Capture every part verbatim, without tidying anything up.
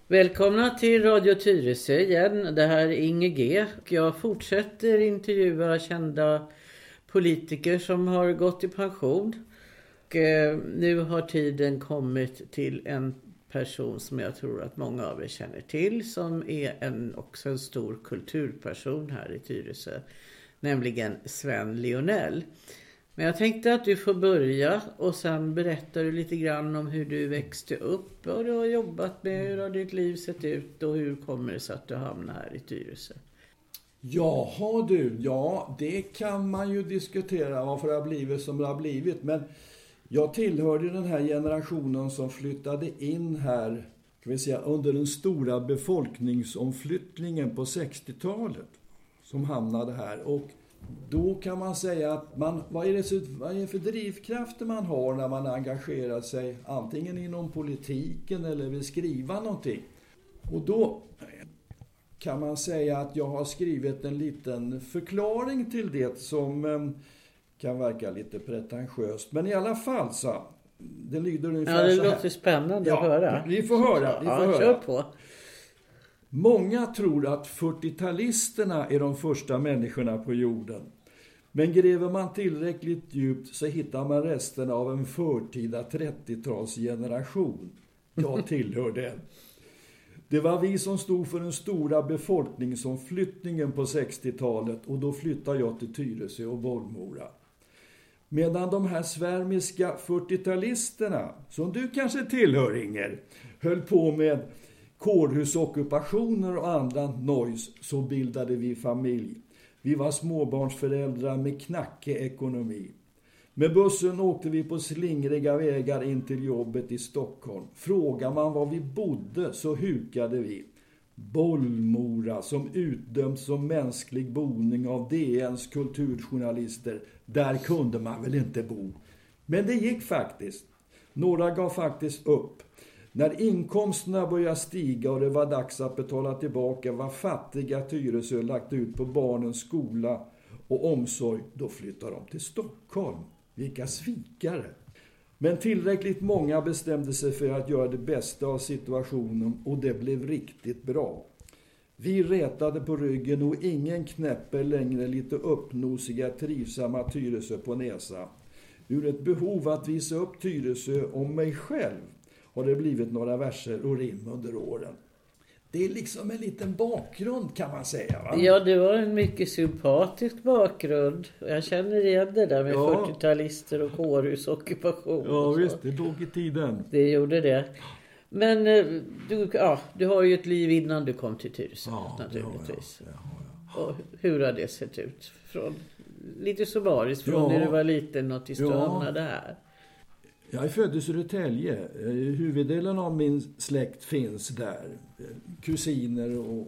Välkomna till Radio Tyresö igen. Det här är Inge G. Jag fortsätter intervjua kända politiker som har gått i pension. Och nu har tiden kommit till en person som jag tror att många av er känner till. Som är en, också en stor kulturperson här i Tyresö. Nämligen Sven Lionell. Men jag tänkte att du får börja och sen berättar du lite grann om hur du växte upp, vad du har jobbat med, hur har ditt liv sett ut och hur kommer det sig att du hamnar här i Tyresö? Jaha du, ja det kan man ju diskutera varför det har blivit som det har blivit. Men jag tillhörde den här generationen som flyttade in här kan vi säga, under den stora befolkningsomflyttningen på sextiotalet som hamnade här. Och då kan man säga att man, vad, är det, vad är det för drivkrafter man har när man engagerar sig antingen inom politiken eller vill skriva någonting. Och då kan man säga att jag har skrivit en liten förklaring till det som eh, kan verka lite pretentiöst. Men i alla fall så, det lyder ungefär ja, det så här. låter spännande ja, att höra. Vi får höra, vi får ja, höra. Kör på. Många tror att fyrtiotalisterna är de första människorna på jorden. Men gräver man tillräckligt djupt så hittar man resten av en förtida trettiotalsgeneration. Jag tillhör den. Det var vi som stod för den stora befolkningsomflyttningen på sextiotalet och då flyttade jag till Tyresö och Bollmora. Medan de här svärmiska fyrtiotalisterna, som du kanske tillhör Inger, höll på med kårhusockupationer och andra nojs, så bildade vi familj. Vi var småbarnsföräldrar med knackig ekonomi. Med bussen åkte vi på slingriga vägar in till jobbet i Stockholm. Frågar man var vi bodde så hukade vi. Bollmora, som utdömts som mänsklig boning av D N:s kulturjournalister. Där kunde man väl inte bo. Men det gick faktiskt. Några gav faktiskt upp. När inkomsterna började stiga och det var dags att betala tillbaka vad fattiga Tyresö lagt ut på barnens skola och omsorg, då flyttade de till Stockholm. Vilka svikare! Men tillräckligt många bestämde sig för att göra det bästa av situationen och det blev riktigt bra. Vi retade på ryggen och ingen knäpper längre lite uppnosiga trivsamma Tyresö på näsa. Ur ett behov att visa upp Tyresö om mig själv har det blivit några verser och rim under åren. Det är liksom en liten bakgrund kan man säga, va? Ja, det var en mycket sympatisk bakgrund. Jag känner igen det där med ja. fyrtiotalister och kårhusockupation. Ja visst, det låg i tiden. Det gjorde det. Men du, ja, du har ju ett liv innan du kom till Tyresö, ja, naturligtvis. Ja, ja, ja. Och hur har det sett ut? Från, lite summariskt från ja. när du var liten och tills du ja. hamnade här. Jag är född i Södertälje. Huvuddelen av min släkt finns där. Kusiner och...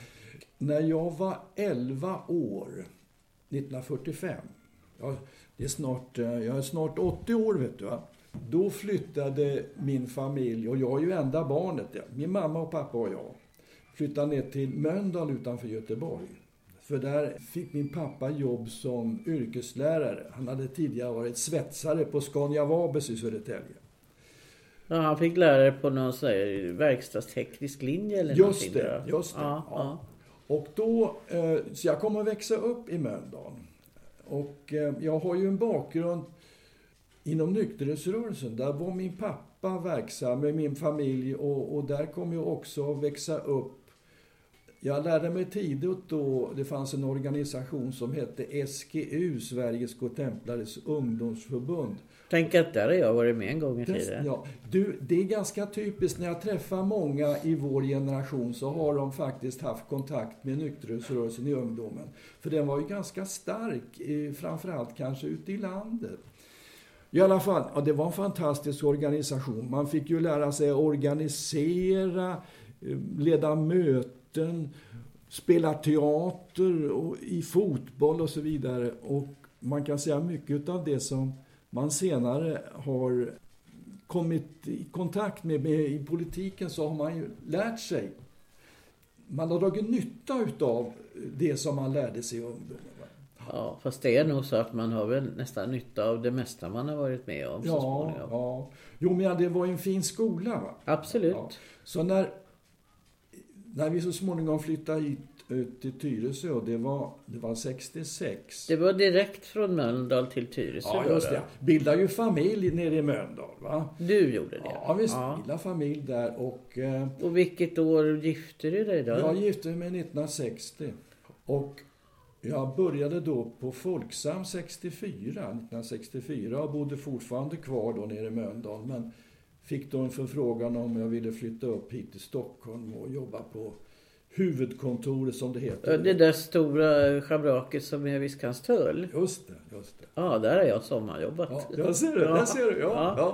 När jag var elva år, nittonhundrafyrtiofem. Jag, det är snart, jag är snart åttio år, vet du, va? Då flyttade min familj, och jag är ju enda barnet. Ja. Min mamma och pappa och jag flyttade ner till Mölndal utanför Göteborg. För där fick min pappa jobb som yrkeslärare. Han hade tidigare varit svetsare på Scania Vabis i Södertälje. Ja, han fick lärare på någon så här verkstadsteknisk linje eller just någonting. Det, just det, ja, ja. Och då, så jag kommer att växa upp i Mölndal. Och jag har ju en bakgrund inom nykterhetsrörelsen. Där var min pappa verksam med min familj och, och där kom jag också att växa upp. Jag lärde mig tidigt då det fanns en organisation som hette S G U, Sveriges Godtemplares ungdomsförbund. Tänk att där har jag varit med en gång i tiden. Ja, du, det är ganska typiskt när jag träffar många i vår generation så har de faktiskt haft kontakt med nykterhetsrörelsen i ungdomen. För den var ju ganska stark, framförallt kanske ute i landet. I alla fall, ja, det var en fantastisk organisation. Man fick ju lära sig att organisera, leda möten, spela teater och i fotboll och så vidare. Och man kan säga mycket av det som man senare har kommit i kontakt med, med i politiken, så har man ju lärt sig. Man har dragit nytta av det som man lärde sig i ungdomen. Ja, fast det är nog så att man har väl nästan nytta av det mesta man har varit med om. Ja, så småningom. ja. Jo, men det var ju en fin skola, va? Absolut. Ja. Så när när vi så småningom flyttade hit ut till Tyresö, och det var, det var sextiosex. Det var direkt från Mölndal till Tyresö. Ja, just det. Bildade ju familj nere i Mölndal, va? Du gjorde det? Ja, visst. Ja. Bildade familj där och... Eh, och vilket år gifte du dig då? Jag gifte mig nittonhundrasextio. Och jag började då på Folksam sextiofyra, nittonhundrasextiofyra, och bodde fortfarande kvar då nere i Mölndal. Men fick då en förfrågan om jag ville flytta upp hit till Stockholm och jobba på huvudkontoret, som det heter. Det där stora schabraket som är vid Skanstull. Just det, just det. Ja, där har jag sommarjobbat. Ja, jag ser det, ja. där ser du. Ja, ja. ja.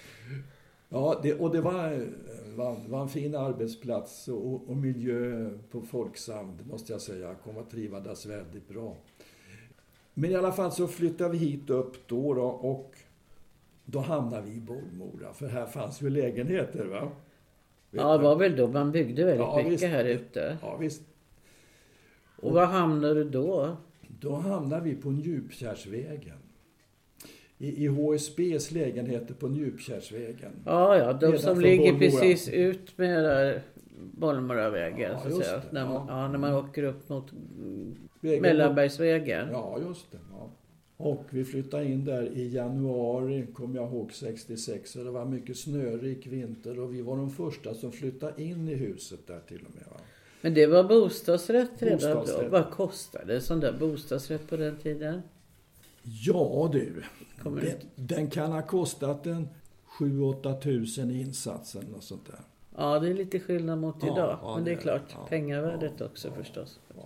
ja det, och det var, var, var en fin arbetsplats och, och miljö på Folksam, det måste jag säga. Jag kom att trivades väldigt bra. Men i alla fall så flyttade vi hit upp då, då och då hamnade vi i Bollmora. För här fanns ju lägenheter, va? Vet ja, det var väl då man byggde väldigt ja, mycket visst. här ute. Ja, visst. Och, och var hamnade du då? Då hamnade vi på Njupkärrsvägen. I, i H S B:s lägenheter på Njupkärrsvägen. Ja, ja, de Redan som ligger Bollmora. Precis ut med där Bollmoravägen, ja, så att säga. Det, när, ja. Ja, när man åker upp mot Vägen Mellanbergsvägen. Ja, just det. Ja. Och vi flyttade in där i januari, kom jag ihåg, sextiosex. Och det var mycket snörik vinter och vi var de första som flyttade in i huset där till och med. Va? Men det var bostadsrätt redan bostadsrätt. då? Vad kostade sån där bostadsrätt på den tiden? Ja du, Kommer den, den kan ha kostat en sju åtta tusen i insatsen och sånt där. Ja, det är lite skillnad mot ja, idag. ja, men det är det, klart, ja, pengavärdet ja, också ja, förstås. Ja.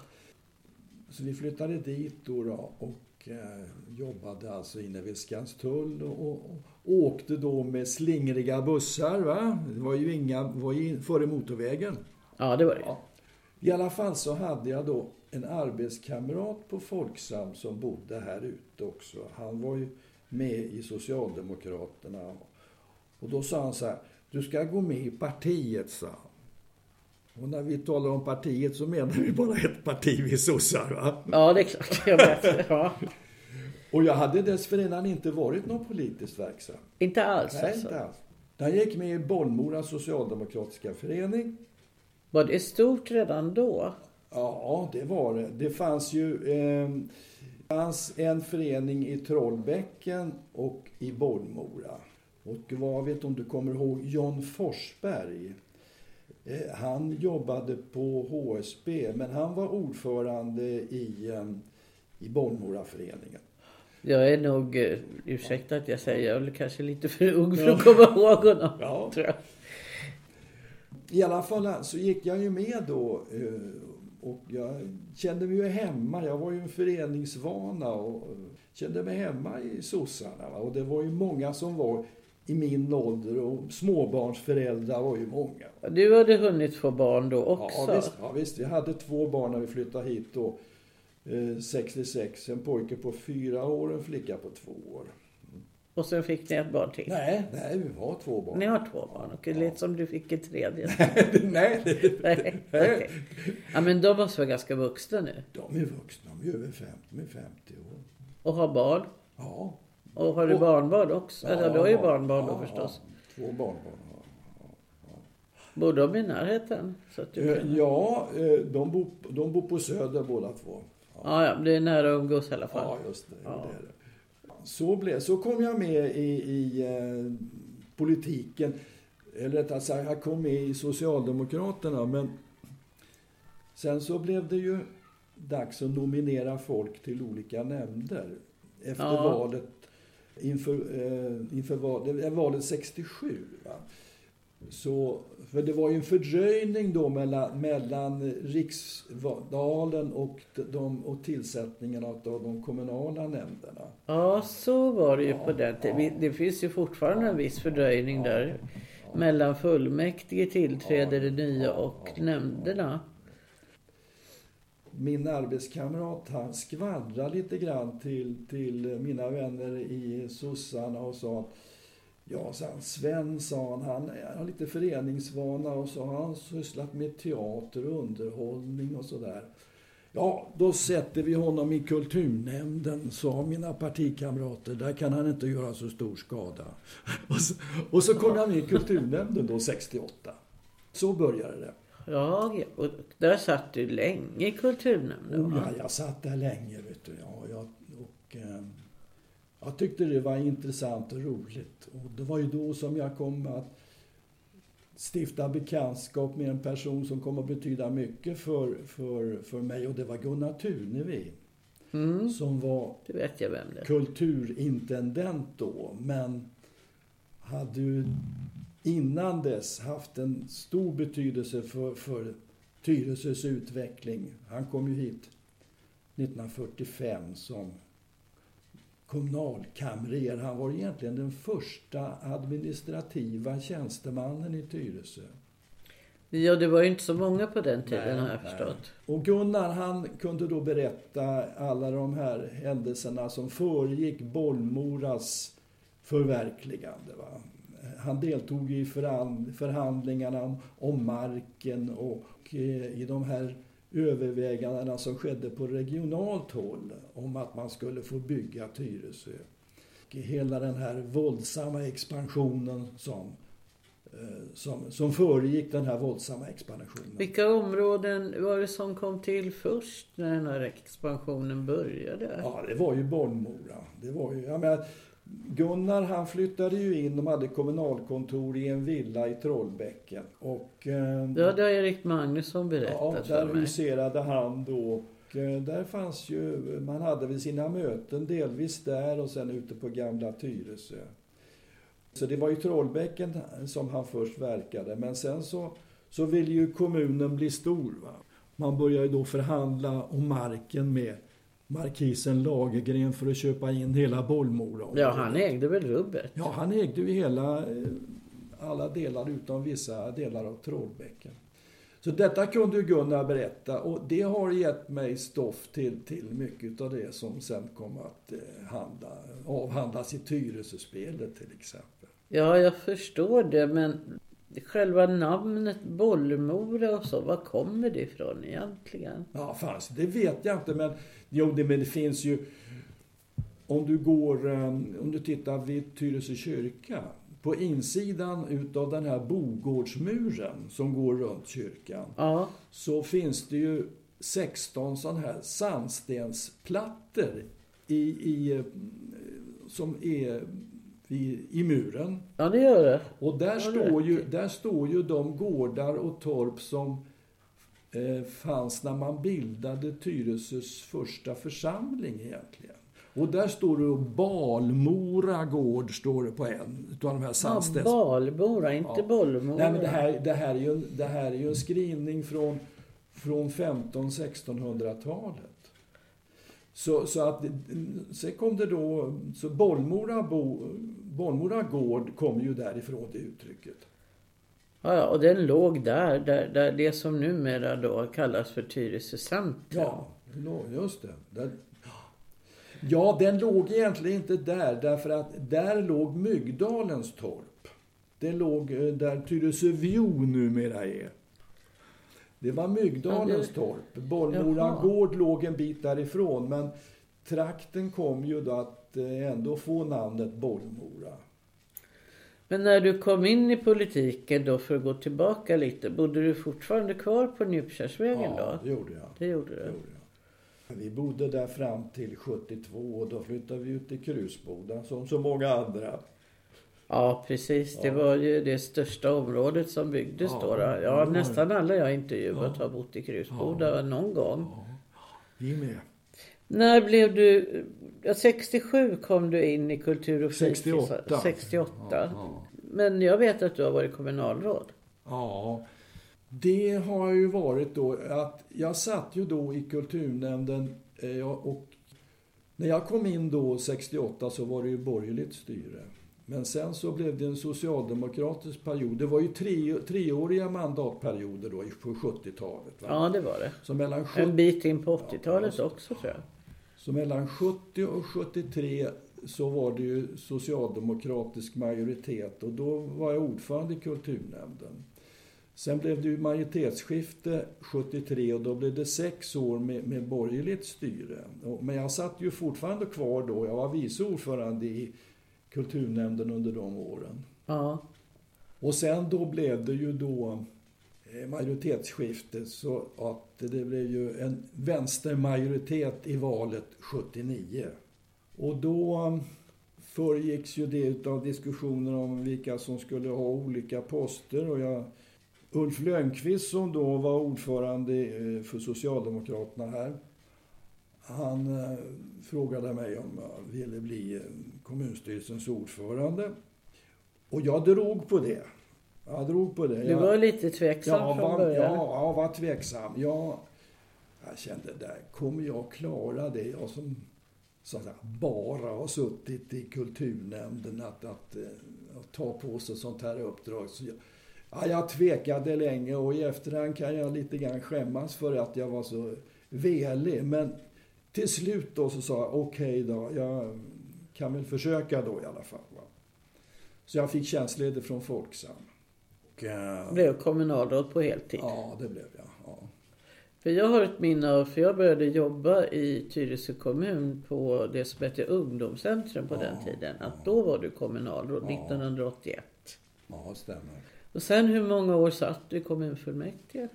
Så vi flyttade dit då, då och eh, jobbade alltså inne vid Skanstull och, och, och åkte då med slingriga bussar, va? Det var ju inga, var ju före motorvägen. Ja, det var det. Ja. I alla fall så hade jag då en arbetskamrat på Folksam som bodde här ute också. Han var ju med i Socialdemokraterna. Och då sa han så här: du ska gå med i partiet, sa han. Och när vi talar om partiet så menar vi bara ett parti, vi sossar, va? Ja, det är klart. Jag vet. Ja. Och jag hade dessförinnan inte varit någon politiskt verksam. Inte alls. Nej, alltså. inte alls. Jag gick med i Bollmora socialdemokratiska förening. Var det stort redan då? Ja, det var det. Det fanns ju eh, fanns en förening i Trollbäcken och i Bollmora. Och vad vet om du kommer ihåg John Forsberg? Eh, han jobbade på H S B, men han var ordförande i, eh, i Bollmoraföreningen. Jag är nog, uh, ursäkta att jag säger, jag är kanske lite för ung för att komma ihåg honom, ja. tror jag. I alla fall så gick jag ju med då och jag kände mig ju hemma. Jag var ju en föreningsvana och kände mig hemma i sossarna. Och det var ju många som var i min ålder och småbarnsföräldrar var ju många. Du hade hunnit få barn då också? Ja visst, ja, visst. Jag hade två barn när vi flyttade hit då. Eh, sextiosex, en pojke på fyra år och en flicka på två år. Och sen fick ni ett barn till? Nej, nej, vi har två barn. Ni har två barn, och det ja. lät som du fick ett tredje. nej, det, nej. Okay. Ja, men de måste vara ganska vuxna nu. De är vuxna, de är över femtio, de är femtio år. Och har barn? Ja. Och har du och, barnbarn också? Ja, du har ju barnbarn ja, då förstås. Ja, två barnbarn. Ja, ja, ja. Bor de i närheten? Så att du kan... Ja, de bor, de bor på Söder båda två. Ja, ja, ja, det är nära att umgås i alla fall. Ja, just det. Ja. det, är det. Så, blev, så kom jag med i, i eh, politiken. Eller rättare sagt, jag kom med i Socialdemokraterna. Men sen så blev det ju dags att nominera folk till olika nämnder. Efter ja. valet, inför, eh, inför valet, valet sextiosju. Va? Så, för det var ju en fördröjning då mellan, mellan riksvalen och, de, och tillsättningen av de kommunala nämnderna. Ja, så var det ju ja, på den tiden. ja. Det finns ju fortfarande en viss fördröjning ja, där. Ja. Mellan fullmäktige tillträder det nya ja, och ja, nämnderna. Min arbetskamrat, han skvallrade lite grann till, till mina vänner i sossarna och sa att ja, så han, Sven sa han, han har lite föreningsvana och så har han sysslat med teater och underhållning och sådär. Ja, då sätter vi honom i kulturnämnden, sa mina partikamrater. Där kan han inte göra så stor skada. Och så, och så kom han med i kulturnämnden då, sextioåtta. Så började det. Ja, och där satt du länge i kulturnämnden. Oh, ja, jag satt där länge, vet du. Ja, jag, och, eh, jag tyckte det var intressant och roligt. Och det var ju då som jag kom att stifta bekantskap med en person som kommer att betyda mycket för, för, för mig. Och det var Gunnar Tunevi. Mm. Som var det vet jag vem det är. kulturintendent då. Men hade ju innan dess haft en stor betydelse för, för Tyresös utveckling. Han kom ju hit nittonhundrafyrtiofem som kommunalkamrer. Han var egentligen den första administrativa tjänstemannen i Tyresö. Ja, det var ju inte så många på den tiden, nej, har jag förstått. Och Gunnar, han kunde då berätta alla de här händelserna som föregick Bollmoras förverkligande. Va? Han deltog i förhandlingarna om, om marken och i de här övervägandena som skedde på regionalt håll om att man skulle få bygga Tyresö. Hela den här våldsamma expansionen som, som, som föregick den här våldsamma expansionen. Vilka områden var det som kom till först när den här expansionen började? Ja, det var ju Bollmora. Det var ju, jag menar, Gunnar, han flyttade ju in, de hade kommunalkontor i en villa i Trollbäcken. Och, eh, ja, det har Erik Magnusson berättat ja, för där mig. huserade han då. Och eh, där fanns ju, man hade väl sina möten delvis där och sen ute på Gamla Tyresö. Så det var ju Trollbäcken som han först verkade. Men sen så, så ville ju kommunen bli stor. Va? Man började då förhandla om marken med markisen Lagergren för att köpa in hela Bollmora. Ja, han ägde väl rubbet? Ja, han ägde ju hela, alla delar utom vissa delar av Trollbäcken. Så detta kunde ju Gunnar berätta och det har gett mig stoff till, till mycket av det som sen kommer att handla, avhandlas i Tyresöspelet till exempel. Ja, jag förstår det, men själva namnet Bollmora och så, var kommer det ifrån egentligen? Ja, fanns, det vet jag inte, men, jo, det, men det finns ju, om du går, om du tittar vid Tyresö kyrka, på insidan utav den här bogårdsmuren som går runt kyrkan, ja. Så finns det ju sexton sån här sandstensplattor i, i, som är i, i muren. Ja, det gör det. Och där, ja, står, ju, där står ju de gårdar och torp som eh, fanns när man bildade Tyresös första församling egentligen. Och där står det Balmora gård, står det på en utav de här sandstens. Ja, Balmora, inte ja. Bollmora. Nej, men det här, det här är ju en, det här är ju en skrivning från, från femton-sextonhundratalet. Så, så att sen kom det då, så Bollmora, bo, Bollmora gård kom ju därifrån det uttrycket. Ja, ja, och den låg där, där, där det som numera då kallas för Tyresö centrum. Ja, just det. Där, ja, den låg egentligen inte där, därför att där låg Myggdalens torp. Det låg där Tyresö Vjo numera är. Det var Myggdalens ja, det... torp. Bollmora gård låg en bit därifrån, men trakten kom ju då att ändå få namnet Bollmora. Men när du kom in i politiken då, för att gå tillbaka lite, bodde du fortfarande kvar på Njupkärsvägen då? Ja, det gjorde jag. Det gjorde du. Det gjorde jag. Vi bodde där fram till sjuttiotvå och då flyttade vi ut till Krusboda som så många andra. Ja, precis. Det ja. var ju det största området som byggdes ja, då. Ja, ja, nästan alla jag intervjuat ja. har bott i Krusboda ja. någon gång. Ja. Vi med. När blev du... Ja, sextiosju kom du in i kultur och fritids. sextioåtta. sextioåtta. Ja, ja. Men jag vet att du har varit kommunalråd. Ja, det har ju varit då att jag satt ju då i kulturnämnden och när jag kom in då sextioåtta så var det ju borgerligt styre. Men sen så blev det en socialdemokratisk period. Det var ju tre, treåriga mandatperioder då på sjuttiotalet. Va? Ja, det var det. Så mellan sjuttio, en bit in på åttiotalet ja, också tror jag. Så mellan sjuttio och sjuttiotre så var det ju socialdemokratisk majoritet. Och då var jag ordförande i kulturnämnden. Sen blev det ju majoritetsskifte sjuttiotre och då blev det sex år med, med borgerligt styre. Och, men jag satt ju fortfarande kvar då. Jag var vice ordförande i kulturnämnden under de åren. Ja. Och sen då blev det ju då majoritetsskifte, så att det blev ju en vänstermajoritet i valet sjuttionio. Och då föregicks ju det av diskussioner om vilka som skulle ha olika poster. Och jag, Ulf Lönnqvist, som då var ordförande för Socialdemokraterna här, han eh, frågade mig om jag ville bli kommunstyrelsens ordförande. Och jag drog på det. Jag drog på det. Du var lite tveksam ja, från var, början. Ja, jag var tveksam. Jag, jag kände, där kommer jag klara det? Jag som så att säga, bara har suttit i kulturnämnden att, att, att ta på sig sånt här uppdrag. Så jag, ja, jag tvekade länge, och i efterhand kan jag lite grann skämmas för att jag var så velig. Men till slut då så sa jag okej okay då, jag kan väl försöka då i alla fall. Va? Så jag fick tjänstledigt från Folksam. Och, uh, blev kommunalråd på heltid. Ja, det blev jag. Ja. För jag har ett minne av, för jag började jobba i Tyresö kommun på det som hette ungdomscentrum på ja, den tiden. Att ja. Då var du kommunalråd, ja. nittonhundraåttioett. Ja, stämmer. Och sen hur många år satt du i kommunfullmäktige?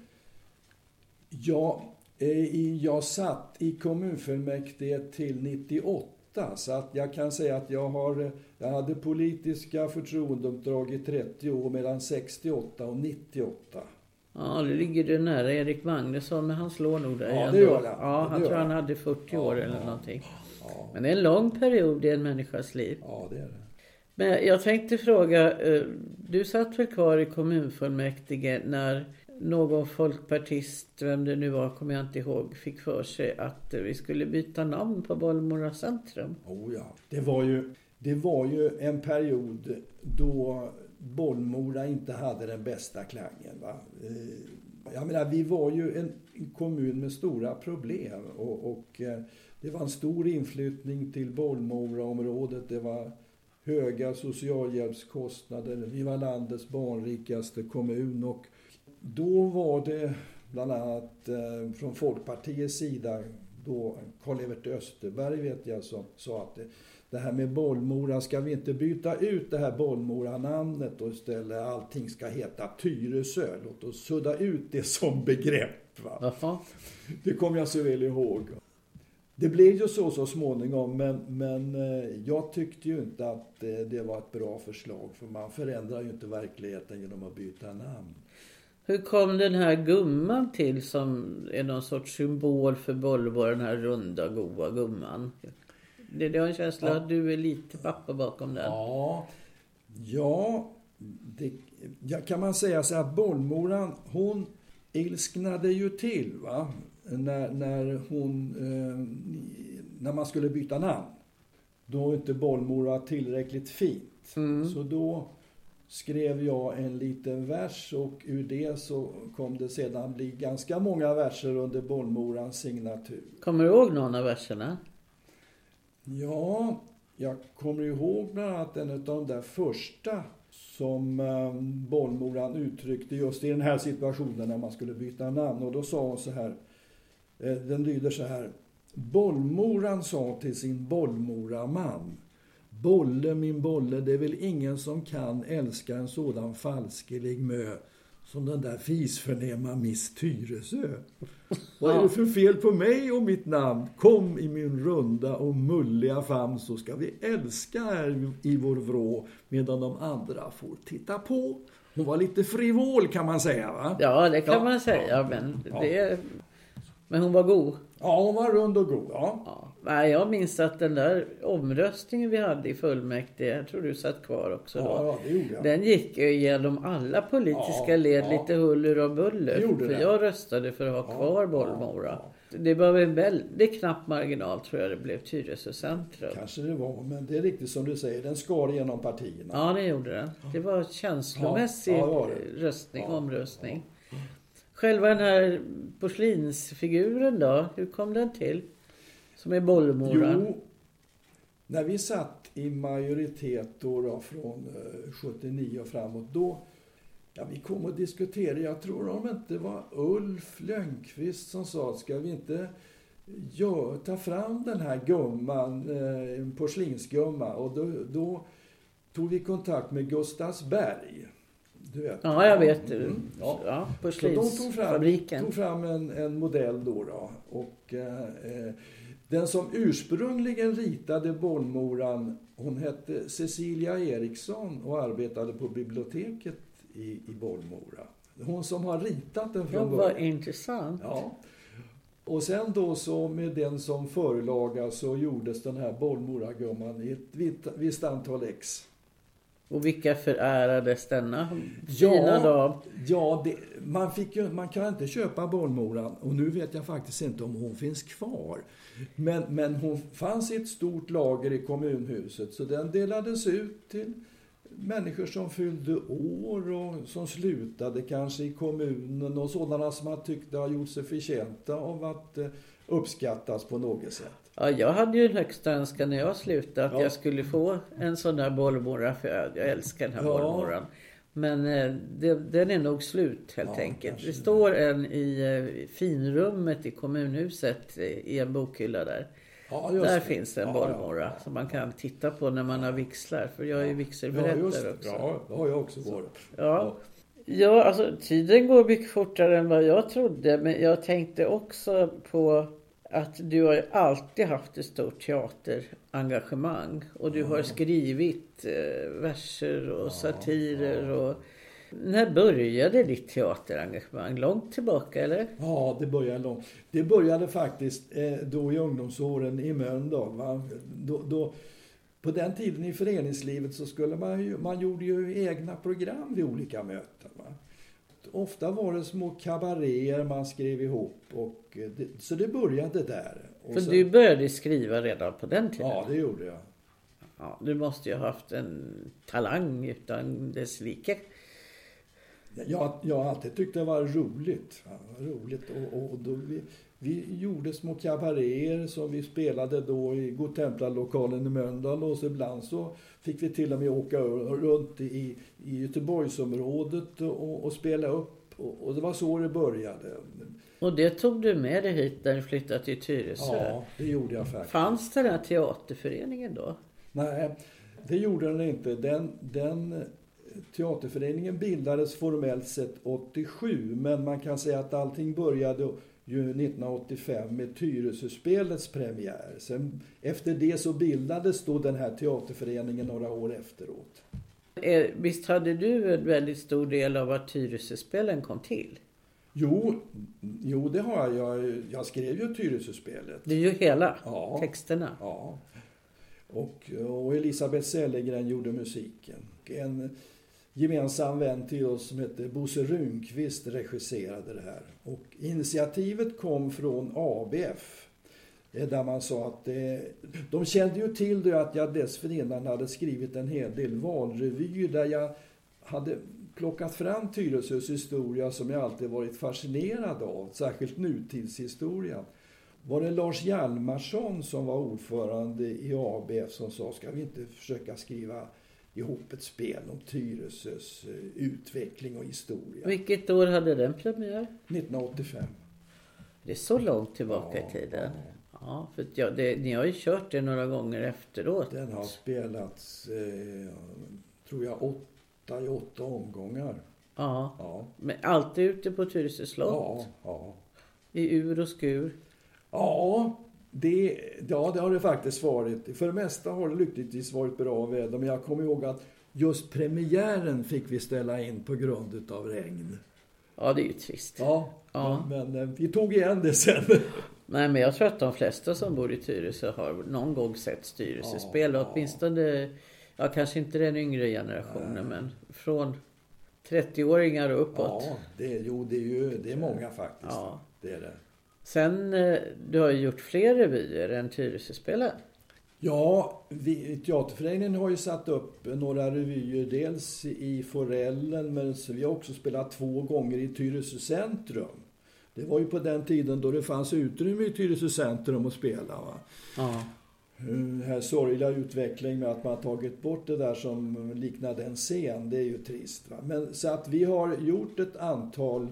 Ja, jag satt i kommunfullmäktige till nittioåtta. Så att jag kan säga att jag, har, jag hade politiska förtroendeuppdrag i trettio år mellan sextioåtta och nittioåtta. Ja, det ligger du nära Erik Magnusson, men han slår nog där. Ja, det gör jag. Ja, han det tror jag. han hade fyrtio år ja, eller ja, någonting. Ja. Men det är en lång period i en människas liv. Ja, det är det. Men jag tänkte fråga, du satt väl kvar i kommunfullmäktige när någon folkpartist, vem det nu var kommer jag inte ihåg, fick för sig att vi skulle byta namn på Bollmora centrum? Oh ja, det var ju, det var ju en period då Bollmora inte hade den bästa klangen. Va? Jag menar, vi var ju en kommun med stora problem och, och det var en stor inflyttning till Bollmora-området. Det var höga socialhjälpskostnader. Vi var landets barnrikaste kommun, och då var det bland annat eh, från Folkpartiets sida, då Karl-Evert Österberg vet jag som sa att det, det här med Bollmora, ska vi inte byta ut det här Bollmora-namnet och istället allting ska heta Tyresö? Låt oss sudda ut det som begrepp. Va? Det kommer jag så väl ihåg. Det blev ju så så småningom, men, men jag tyckte ju inte att det, det var ett bra förslag, för man förändrar ju inte verkligheten genom att byta namn. Hur kom den här gumman till som är någon sorts symbol för Bollmora, den här runda, goda gumman? Det är en känsla ja. Att du är lite pappa bakom den. Ja, ja det, ja kan man säga så att Bollmoran, hon ilsknade ju till va? När, när, hon, eh, när man skulle byta namn. Då är inte Bollmora tillräckligt fint. Mm. Så då skrev jag en liten vers, och ur det så kom det sedan bli ganska många verser under Bollmorans signatur. Kommer du ihåg någon av verserna? Ja, jag kommer ihåg bland annat en av de där första som eh, Bollmoran uttryckte just i den här situationen när man skulle byta namn. Och då sa hon så här, eh, den lyder så här: Bollmoran sa till sin Bollmoraman: Bolle min bolle, det är väl ingen som kan älska en sådan falskelig mö som den där fisförnäma Miss Tyresö. Vad är det för fel på mig och mitt namn? Kom i min runda och mulliga famn, så ska vi älska här i vår vrå medan de andra får titta på. Hon var lite frivol kan man säga, va? Ja, det kan ja. man säga, men det... Men hon var god. Ja, hon var rund och god, ja. ja. Nej, jag minns att den där omröstningen vi hade i fullmäktige, jag tror du satt kvar också då. Ja, ja, det gjorde jag. Den gick igenom alla politiska ja, led, ja. Lite huller och buller. Det gjorde för det. Jag röstade för att ha kvar ja, Bollmora. Ja, ja. Det var en väldigt knapp marginal, tror jag det blev, Tyresö centrum. Kanske det var, men det är riktigt som du säger, den skar igenom partierna. Ja, det gjorde den. Det var känslomässig ja, ja, det. röstning, ja, omröstning. Ja. Själva den här porslinsfiguren då, hur kom den till? Som är Bollmora. Jo, när vi satt i majoritet då, då från eh, sjuttionio och framåt, då, ja vi kom och diskuterade, jag tror om det inte var Ulf Lönnqvist som sa, ska vi inte gör, ta fram den här gumman, eh, en porslinsgumma, och då, då tog vi kontakt med Gustavsberg. Du vet. Ja, jag vet. Mm, ja. Ja, Så de tog fram, fabriken. tog fram en, en modell då. då och eh, den som ursprungligen ritade bollmoran, hon hette Cecilia Eriksson och arbetade på biblioteket i, i Bollmora. Hon som har ritat den från början. Ja, vad intressant. Ja. Och sen då så med den som förlaga så gjordes den här Bollmoragumman i ett visst antal ex. Och vilka förärades denna ja, fina dag? Ja, det, man, fick ju, man kan inte köpa bollmoran. Och nu vet jag faktiskt inte om hon finns kvar. Men, men hon fanns i ett stort lager i kommunhuset. Så den delades ut till människor som fyllde år och som slutade kanske i kommunen. Och sådana som man tyckte har gjort sig förtjänta av att eh, uppskattas på något sätt. Ja, jag hade ju en högsta önskan när jag slutade att ja. jag skulle få en sån där bollmora, för jag, jag älskar den här ja. bollmoran. Men eh, det, den är nog slut helt ja, enkelt. Det står en i eh, finrummet i kommunhuset eh, i en bokhylla där. Ja, där det. finns en ja, bollmora ja, ja. som man kan titta på när man har vixlar. För jag är ju vigselberättare ja, också. Ja, det har jag också varit. Ja. ja. Ja, alltså tiden går mycket fortare än vad jag trodde. Men jag tänkte också på att du har ju alltid haft ett stort teaterengagemang. Och du ja. har skrivit eh, verser och ja, satirer. Ja. Och... När började ditt teaterengagemang? Långt tillbaka, eller? Ja, det började långt. Det började faktiskt eh, då i ungdomsåren i Mölndal. Va? Då, då, på den tiden i föreningslivet så skulle man ju, man gjorde ju egna program vid olika möten. Va? Ofta var det små kabaréer man skrev ihop. Och det, så det började där. Och För sen, du började skriva redan på den tiden? Ja, det gjorde jag. Ja, du måste ju ha haft en talang utan dess like. Jag, jag har alltid tyckt det var roligt. Ja, roligt. Och, och då vi, vi gjorde små kabaréer som vi spelade då i Godtemplarlokalen i Mölndal. Och så ibland så fick vi till och med åka runt i, i Göteborgsområdet och, och spela upp. Och, och det var så det började. Och det tog du med dig hit när du flyttade till Tyresö? Ja, det gjorde jag faktiskt. Fanns det den här teaterföreningen då? Nej, det gjorde den inte. Den... den Teaterföreningen bildades formellt sett åttiosju, men man kan säga att allting började ju nittonhundraåttiofem med Tyresöspelets premiär. Sen, efter det så bildades då den här teaterföreningen några år efteråt. Visst hade du en väldigt stor del av att Tyresöspelen kom till? Jo, jo det har jag. Jag skrev ju Tyresöspelet. Det är ju hela ja, texterna. Ja. Och, och Elisabeth Sellegren gjorde musiken. En gemensam vän till oss som heter Bosse Runqvist regisserade det här. Och initiativet kom från A B F. Där man sa att det, de kände ju till det att jag dessförinnan hade skrivit en hel del valrevyer där jag hade plockat fram Tyresös historia som jag alltid varit fascinerad av, särskilt nutidshistoria. Var det Lars Hjalmarsson som var ordförande i A B F som sa, ska vi inte försöka skriva ihop ett spel om Tyresös utveckling och historia. Vilket år hade den premiär? nittonhundraåttiofem. Det är så långt tillbaka ja, i tiden. Ja, ja för att jag, det, ni har ju kört det några gånger efteråt. Den har spelats, eh, tror jag, åtta i åtta omgångar. Ja, ja. Men alltid ute på Tyresö slott? Ja, ja. I ur och skur? Ja, det, ja, det har det faktiskt varit. För det mesta har det lyckligtvis varit bra väder. Men jag kommer ihåg att just premiären fick vi ställa in på grund av regn. Ja, det är ju trist. Ja, ja. Men, men vi tog igen det sen. Nej, men jag tror att de flesta som bor i Tyresö har någon gång sett Tyresö-spel. Ja, åtminstone, ja, kanske inte den yngre generationen, nej. Men från trettioåringar och uppåt. Ja, det, jo, det är ju det är många faktiskt. Ja. Det är det. Sen, du har ju gjort fler revyer än Tyresö-spelen. Ja, vi, teaterföreningen har ju satt upp några revyer. Dels i Forellen, men så vi har också spelat två gånger i Tyresö centrum. Det var ju på den tiden då det fanns utrymme i Tyresö centrum att spela. Va? Ja. Den här sorgliga utveckling med att man har tagit bort det där som liknade en scen, det är ju trist. Va? Men så att vi har gjort ett antal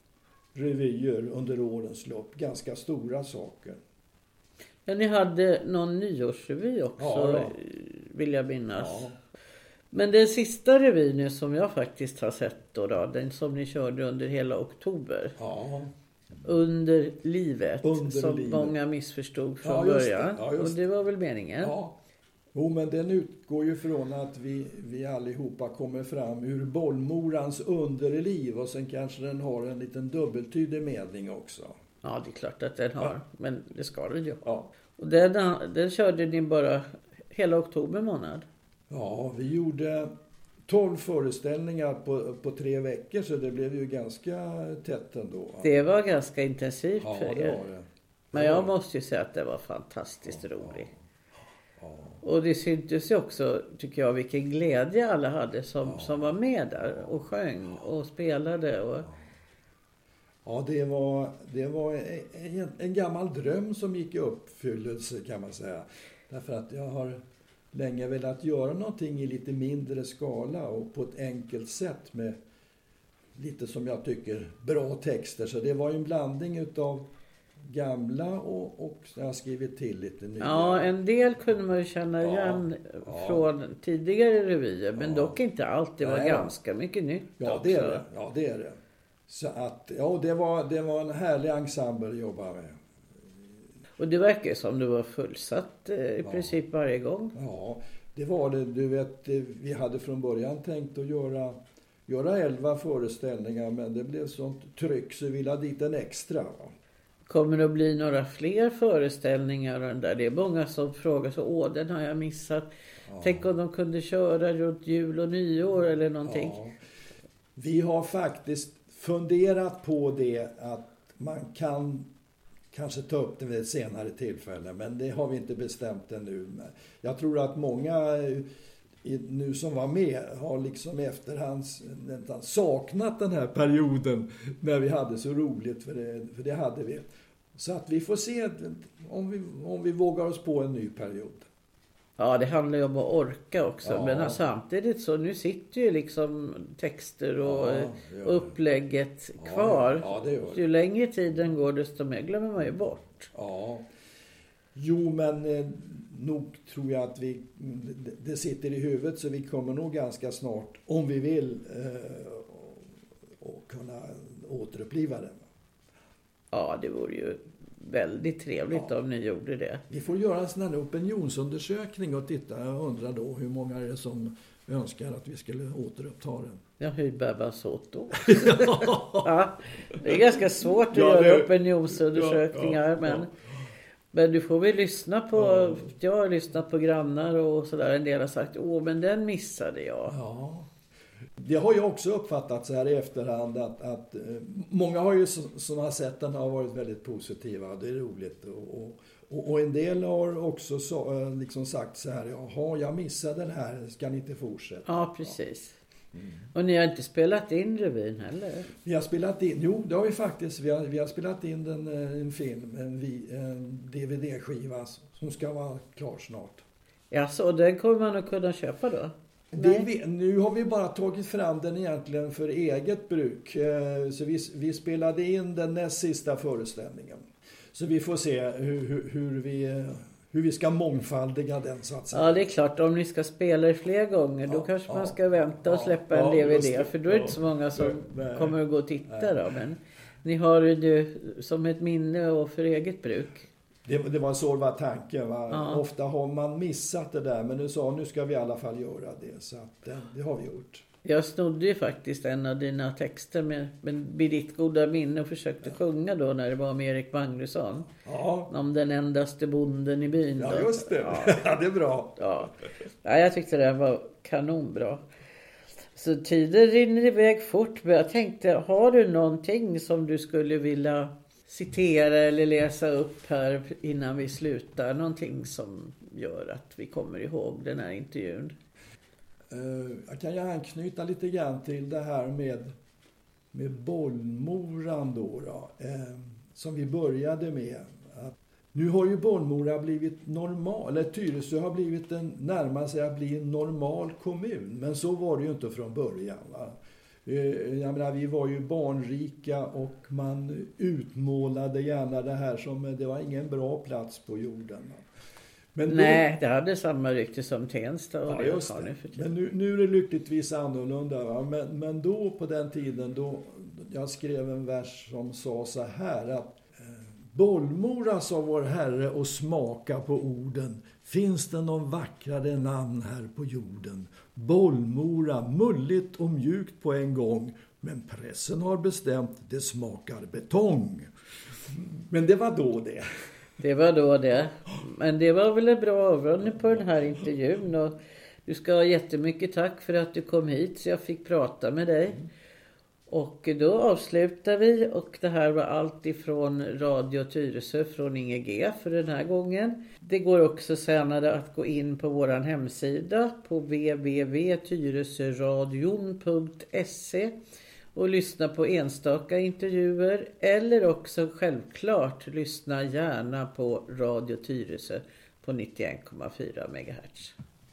revyer under årens lopp. Ganska stora saker. Ja, ni hade någon nyårsrevy också, ja, ja. Vill jag minnas. Ja. Men den sista revyn som jag faktiskt har sett då, då den som ni körde under hela oktober. Ja. Under livet. Under som livet. Många missförstod från Ja, just det. början. Ja, just och det var väl meningen. Ja. Jo, men den utgår ju från att vi, vi allihopa kommer fram ur Bollmorans underliv. Och sen kanske den har en liten dubbeltydig mening också. Ja, det är klart att den har. Ja. Men det ska den ju. Ja. Och den, den körde ni bara hela oktober månad. Ja, vi gjorde tolv föreställningar på, på tre veckor, så det blev ju ganska tätt ändå. Det var ganska intensivt Ja, för det er. var det. Men Det jag var det. måste ju säga att det var fantastiskt Ja, roligt. Ja. Och det syntes ju också, tycker jag, vilken glädje alla hade som, Ja. som var med där och sjöng och spelade. Och... Ja, det var, det var en, en gammal dröm som gick i uppfyllelse, kan man säga. Därför att jag har länge velat göra någonting i lite mindre skala och på ett enkelt sätt med lite, som jag tycker, bra texter. Så det var ju en blandning utav gamla och, och jag har skrivit till lite nya. Ja, en del kunde man ju känna igen Ja. från tidigare revyer. Men Ja. dock inte allt. Det var Nej. ganska mycket nytt Ja, också. det är det. Ja, det är det. Så att, ja, det var, det var en härlig ensemble att jobba med. Och det verkar som det var fullsatt eh, i Ja. princip varje gång. Ja, det var det. Du vet, eh, vi hade från början tänkt att göra, göra elva föreställningar, men det blev sånt tryck så vi ville ha dit en extra. Va? Kommer det att bli några fler föreställningar? Och den där? Det är många som frågar så, åh, den har jag missat. Ja. Tänk om de kunde köra runt jul och nyår eller någonting. Ja. Vi har faktiskt funderat på det, att man kan kanske ta upp det vid ett senare tillfälle, men det har vi inte bestämt ännu. Jag tror att många i, nu som var med har liksom i efterhand saknat den här perioden när vi hade så roligt, för det, för det hade vi. Så att vi får se om vi, om vi vågar oss på en ny period. Ja, det handlar ju om att orka också. Ja. Men samtidigt så, nu sitter ju liksom texter och, Ja, det gör och upplägget kvar. Ja, ja, det gör det. Ju längre tiden går, desto mer glömmer man ju bort. Ja. Jo, men eh, nog tror jag att vi, det, det sitter i huvudet, så vi kommer nog ganska snart, om vi vill, eh, och kunna återuppliva den. Ja, det vore ju väldigt trevligt Ja. om ni gjorde det. Vi får göra en sån här opinionsundersökning och titta. Jag undrar då hur många är det som önskar att vi skulle återuppta den. Ja, hur bärbas åt då? Ja, det är ganska svårt att Ja, göra det- opinionsundersökningar. Ja, ja, men, ja. men du får väl lyssna på... Ja. Jag har lyssnat på grannar och sådär. En del har sagt, åh, men den missade jag. Ja. Det har jag också uppfattat så här i efterhand att, att eh, många har ju som, som har sett den har varit väldigt positiva. Det är roligt. Och, och, och en del har också så, eh, liksom sagt så här, jaha, jag missade den här, ska ni inte fortsätta? Ja, precis. Och ni har inte spelat in revyn heller? Vi har spelat in, jo det har vi faktiskt, vi har, vi har spelat in en, en film, en, vi- en D V D-skiva som ska vara klar snart. Ja, så den kommer man att kunna köpa då? Det, vi, nu har vi bara tagit fram den egentligen för eget bruk. Eh, Så vi, vi spelade in den näst sista föreställningen. Så vi får se hur, hur, hur, vi, hur vi ska mångfaldiga den, så att säga. Ja, det är klart. Om ni ska spela det fler gånger, då Ja, kanske ja, man ska vänta och ja, släppa ja, en D V just D. det. För då är det Ja. inte så många som Nej. kommer att gå och titta Nej. då. Men ni har det ju som ett minne och för eget bruk. Det, det var så var tanken. Va? Ja. Ofta har man missat det där, men nu sa nu ska vi i alla fall göra det. Så att, det, det har vi gjort. Jag snodde ju faktiskt en av dina texter med, med vid ditt goda minne och försökte sjunga då när det var med Erik Magnusson. Ja, Om den endaste bonden i byn. ja då. just det. Ja. Ja, det är bra. Ja. Ja, jag tyckte den var kanonbra. Så tiden rinner iväg fort. Men jag tänkte, har du någonting som du skulle vilja citera eller läsa upp här innan vi slutar? Någonting som gör att vi kommer ihåg den här intervjun. Eh, Jag kan ju anknyta lite grann till det här med, med Bollmoran då, då eh, som vi började med. Att nu har ju Bollmora blivit normal, eller Tyresö har blivit en, närmar sig att bli en normal kommun. Men så var det ju inte från början. Va? Eh, Jag menar, vi var ju barnrika och man utmålade gärna det här som det var ingen bra plats på jorden. Va? Men då, Nej, det hade samma rykte som Tensta. Och ja, just har det. ni för tiden. Men nu, nu är det lyckligtvis annorlunda. Va? Men, men då på den tiden då jag skrev en vers som sa så här att eh, Bollmora sa vår herre och smaka på orden. Finns det någon vackrare namn här på jorden? Bollmora, mulligt och mjukt på en gång. Men pressen har bestämt, det smakar betong. Men det var då det. Det var då det. Men det var väl en bra avrundning på den här intervjun. Och du ska ha jättemycket tack för att du kom hit så jag fick prata med dig. Och då avslutar vi. Och det här var allt ifrån Radio Tyresö från Inge G för den här gången. Det går också senare att gå in på våran hemsida på w w w punkt tyresöradion punkt se och lyssna på enstaka intervjuer, eller också självklart lyssna gärna på Radio Tyresö på nittioen komma fyra megahertz.